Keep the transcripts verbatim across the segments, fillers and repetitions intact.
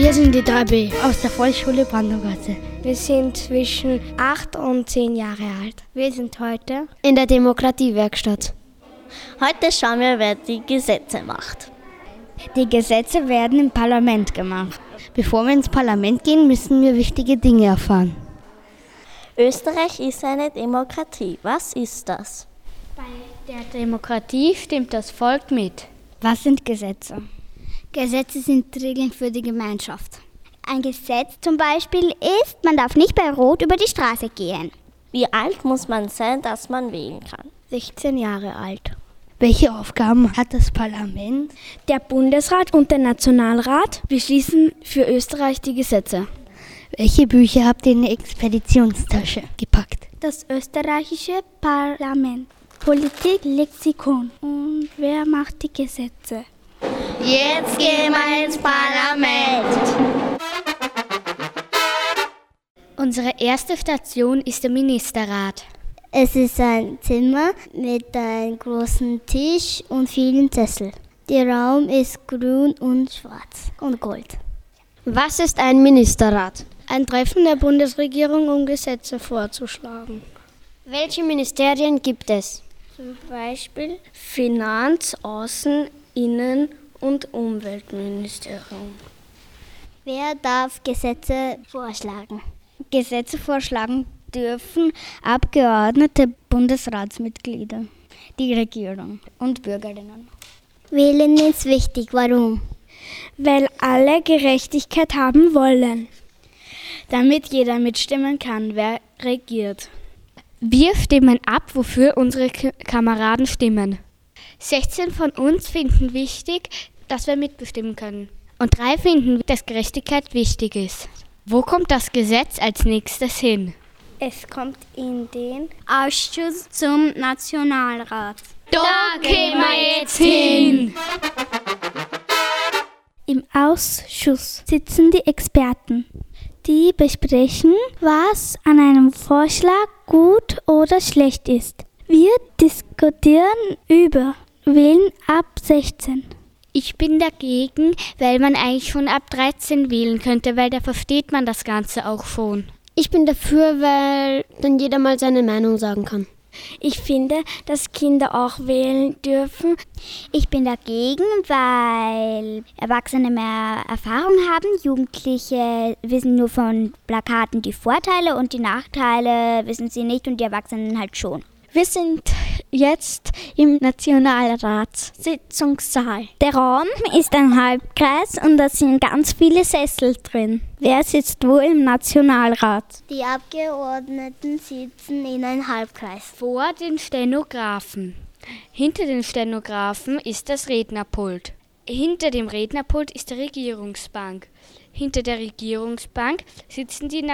Wir sind die drei B aus der Volksschule Brandaugasse. Wir sind zwischen acht und zehn Jahre alt. Wir sind heute in der Demokratiewerkstatt. Heute schauen wir, wer die Gesetze macht. Die Gesetze werden im Parlament gemacht. Bevor wir ins Parlament gehen, müssen wir wichtige Dinge erfahren. Österreich ist eine Demokratie. Was ist das? Bei der Demokratie stimmt das Volk mit. Was sind Gesetze? Gesetze sind Regeln für die Gemeinschaft. Ein Gesetz zum Beispiel ist, man darf nicht bei Rot über die Straße gehen. Wie alt muss man sein, dass man wählen kann? sechzehn Jahre alt. Welche Aufgaben hat das Parlament? Der Bundesrat und der Nationalrat beschließen für Österreich die Gesetze. Welche Bücher habt ihr in die Expeditionstasche gepackt? Das österreichische Parlament. Politik, Lexikon. Und wer macht die Gesetze? Jetzt gehen wir ins Parlament. Unsere erste Station ist der Ministerrat. Es ist ein Zimmer mit einem großen Tisch und vielen Sesseln. Der Raum ist grün und schwarz und gold. Was ist ein Ministerrat? Ein Treffen der Bundesregierung, um Gesetze vorzuschlagen. Welche Ministerien gibt es? Zum Beispiel Finanz-, Außen-, Innen- und Umweltministerium. Wer darf Gesetze vorschlagen? Gesetze vorschlagen dürfen Abgeordnete, Bundesratsmitglieder, die Regierung und Bürgerinnen. Wählen ist wichtig. Warum? Weil alle Gerechtigkeit haben wollen. Damit jeder mitstimmen kann, wer regiert. Wir stimmen ab, wofür unsere K- Kameraden stimmen. sechzehn von uns finden wichtig, dass wir mitbestimmen können. Und drei finden, dass Gerechtigkeit wichtig ist. Wo kommt das Gesetz als nächstes hin? Es kommt in den Ausschuss zum Nationalrat. Da gehen wir jetzt hin! Im Ausschuss sitzen die Experten. Die besprechen, was an einem Vorschlag gut oder schlecht ist. Wir diskutieren über Wählen ab sechzehn. Ich bin dagegen, weil man eigentlich schon ab dreizehn wählen könnte, weil da versteht man das Ganze auch schon. Ich bin dafür, weil dann jeder mal seine Meinung sagen kann. Ich finde, dass Kinder auch wählen dürfen. Ich bin dagegen, weil Erwachsene mehr Erfahrung haben. Jugendliche wissen nur von Plakaten die Vorteile und die Nachteile wissen sie nicht und die Erwachsenen halt schon. Wir sind jetzt im Nationalratssitzungssaal. Der Raum ist ein Halbkreis und da sind ganz viele Sessel drin. Wer sitzt wo im Nationalrat? Die Abgeordneten sitzen in einem Halbkreis. Vor den Stenografen. Hinter den Stenografen ist das Rednerpult. Hinter dem Rednerpult ist die Regierungsbank. Hinter der Regierungsbank sitzen die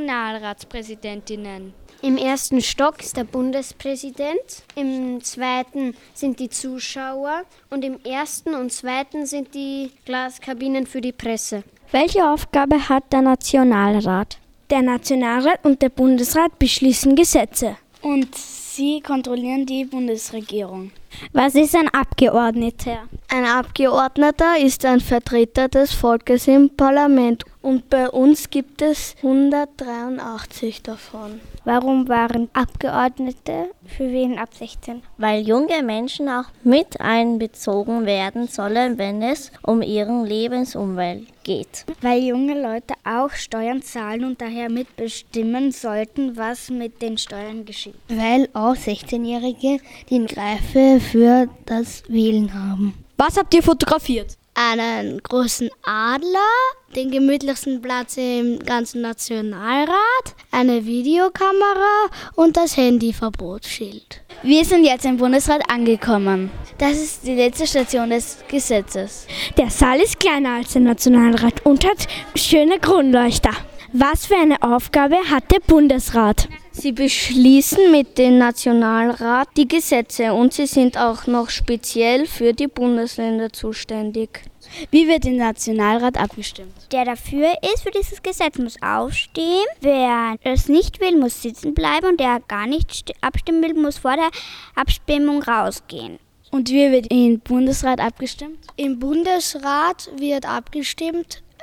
Nationalratspräsidentinnen. Im ersten Stock ist der Bundespräsident, im zweiten sind die Zuschauer und im ersten und zweiten sind die Glaskabinen für die Presse. Welche Aufgabe hat der Nationalrat? Der Nationalrat und der Bundesrat beschließen Gesetze. Und sie kontrollieren die Bundesregierung. Was ist ein Abgeordneter? Ein Abgeordneter ist ein Vertreter des Volkes im Parlament und bei uns gibt es hundertdreiundachtzig davon. Warum waren Abgeordnete für wen ab sechzehn? Weil junge Menschen auch mit einbezogen werden sollen, wenn es um ihren Lebensumwelt geht. Weil junge Leute auch Steuern zahlen und daher mitbestimmen sollten, was mit den Steuern geschieht. Weil auch sechzehnjährige die Reife für das Wählen haben. Was habt ihr fotografiert? Einen großen Adler, den gemütlichsten Platz im ganzen Nationalrat, eine Videokamera und das Handyverbotsschild. Wir sind jetzt im Bundesrat angekommen. Das ist die letzte Station des Gesetzes. Der Saal ist kleiner als der Nationalrat und hat schöne Kronleuchter. Was für eine Aufgabe hat der Bundesrat? Sie beschließen mit dem Nationalrat die Gesetze und sie sind auch noch speziell für die Bundesländer zuständig. Wie wird im Nationalrat abgestimmt? Der dafür ist für dieses Gesetz muss aufstehen. Wer es nicht will, muss sitzen bleiben und der gar nicht abstimmen will, muss vor der Abstimmung rausgehen. Und wie wird im Bundesrat abgestimmt? Im Bundesrat wird abgestimmt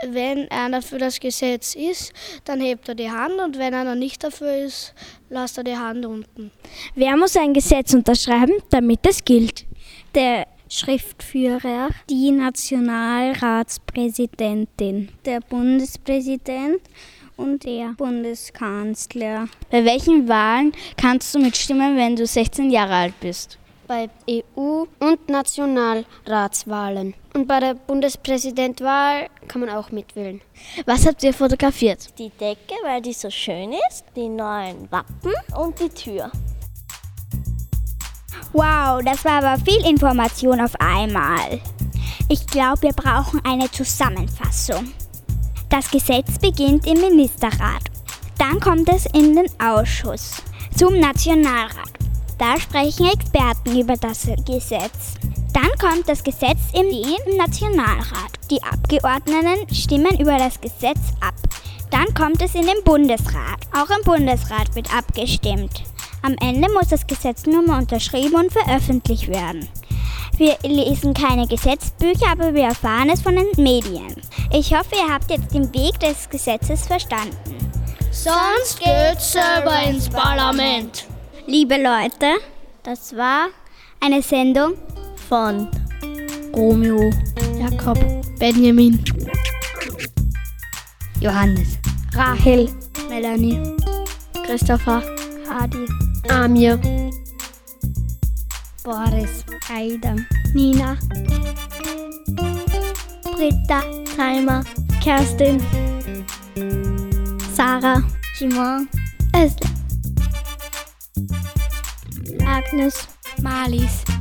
Wenn einer für das Gesetz ist, dann hebt er die Hand und wenn einer nicht dafür ist, lässt er die Hand unten. Wer muss ein Gesetz unterschreiben, damit es gilt? Der Schriftführer, die Nationalratspräsidentin, der Bundespräsident und der Bundeskanzler. Bei welchen Wahlen kannst du mitstimmen, wenn du sechzehn Jahre alt bist? Bei E U- und Nationalratswahlen. Und bei der Bundespräsidentwahl kann man auch mitwählen. Was habt ihr fotografiert? Die Decke, weil die so schön ist, die neuen Wappen und die Tür. Wow, das war aber viel Information auf einmal. Ich glaube, wir brauchen eine Zusammenfassung. Das Gesetz beginnt im Ministerrat. Dann kommt es in den Ausschuss zum Nationalrat. Da sprechen Experten über das Gesetz. Dann kommt das Gesetz im Nationalrat. Die Abgeordneten stimmen über das Gesetz ab. Dann kommt es in den Bundesrat. Auch im Bundesrat wird abgestimmt. Am Ende muss das Gesetz nur mal unterschrieben und veröffentlicht werden. Wir lesen keine Gesetzbücher, aber wir erfahren es von den Medien. Ich hoffe, ihr habt jetzt den Weg des Gesetzes verstanden. Sonst geht's selber ins Parlament. Liebe Leute, Das war eine Sendung von Romeo, Jakob, Benjamin, Johannes, Rahel, Melanie, Christopher, Hadi, Amir, Boris, Aida, Nina, Britta, Timer, Kerstin, Sarah, Simon, Özlem, Agnes, Marlies,